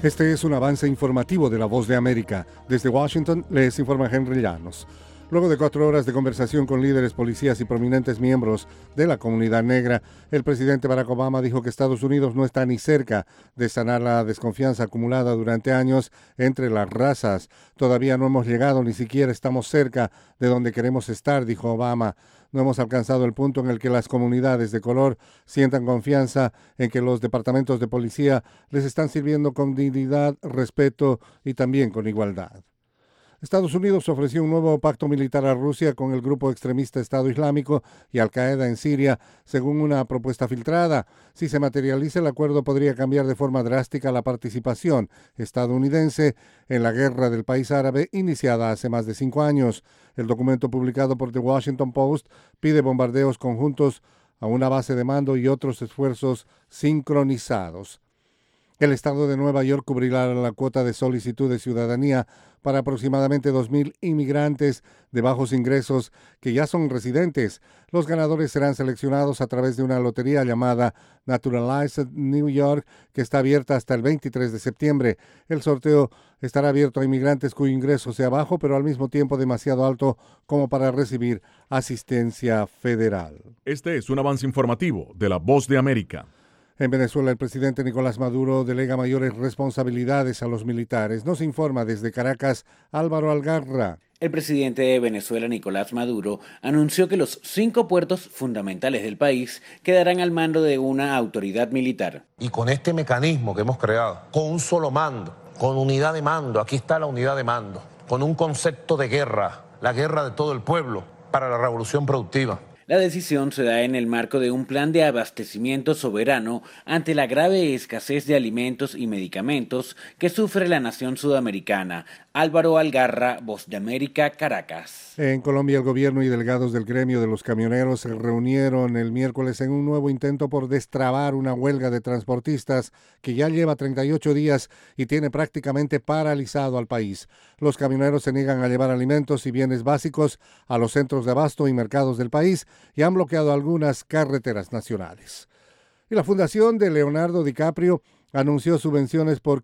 Este es un avance informativo de La Voz de América. Desde Washington les informa Henry Llanos. Luego de 4 horas de conversación con líderes, policías y prominentes miembros de la comunidad negra, el presidente Barack Obama dijo que Estados Unidos no está ni cerca de sanar la desconfianza acumulada durante años entre las razas. Todavía no hemos llegado, ni siquiera estamos cerca de donde queremos estar, dijo Obama. No hemos alcanzado el punto en el que las comunidades de color sientan confianza en que los departamentos de policía les están sirviendo con dignidad, respeto y también con igualdad. Estados Unidos ofreció un nuevo pacto militar a Rusia con el grupo extremista Estado Islámico y Al-Qaeda en Siria, según una propuesta filtrada. Si se materializa, el acuerdo podría cambiar de forma drástica la participación estadounidense en la guerra del país árabe iniciada hace más de 5 años. El documento publicado por The Washington Post pide bombardeos conjuntos a una base de mando y otros esfuerzos sincronizados. El estado de Nueva York cubrirá la cuota de solicitud de ciudadanía para aproximadamente 2,000 inmigrantes de bajos ingresos que ya son residentes. Los ganadores serán seleccionados a través de una lotería llamada Naturalized New York, que está abierta hasta el 23 de septiembre. El sorteo estará abierto a inmigrantes cuyo ingreso sea bajo, pero al mismo tiempo demasiado alto como para recibir asistencia federal. Este es un avance informativo de La Voz de América. En Venezuela, el presidente Nicolás Maduro delega mayores responsabilidades a los militares. Nos informa desde Caracas Álvaro Algarra. El presidente de Venezuela, Nicolás Maduro, anunció que los 5 puertos fundamentales del país quedarán al mando de una autoridad militar. Y con este mecanismo que hemos creado, con un solo mando, con unidad de mando, aquí está la unidad de mando, con un concepto de guerra, la guerra de todo el pueblo para la revolución productiva. La decisión se da en el marco de un plan de abastecimiento soberano ante la grave escasez de alimentos y medicamentos que sufre la nación sudamericana. Álvaro Algarra, Voz de América, Caracas. En Colombia, el gobierno y delegados del gremio de los camioneros se reunieron el miércoles en un nuevo intento por destrabar una huelga de transportistas que ya lleva 38 días y tiene prácticamente paralizado al país. Los camioneros se niegan a llevar alimentos y bienes básicos a los centros de abasto y mercados del país y han bloqueado algunas carreteras nacionales. Y la Fundación de Leonardo DiCaprio anunció subvenciones por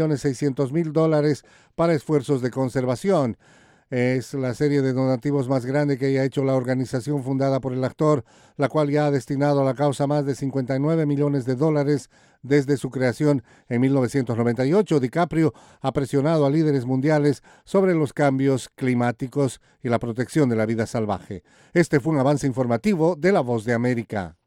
$15.600.000 para esfuerzos de conservación. Es la serie de donativos más grande que haya hecho la organización fundada por el actor, la cual ya ha destinado a la causa más de $59 millones desde su creación en 1998. DiCaprio ha presionado a líderes mundiales sobre los cambios climáticos y la protección de la vida salvaje. Este fue un avance informativo de La Voz de América.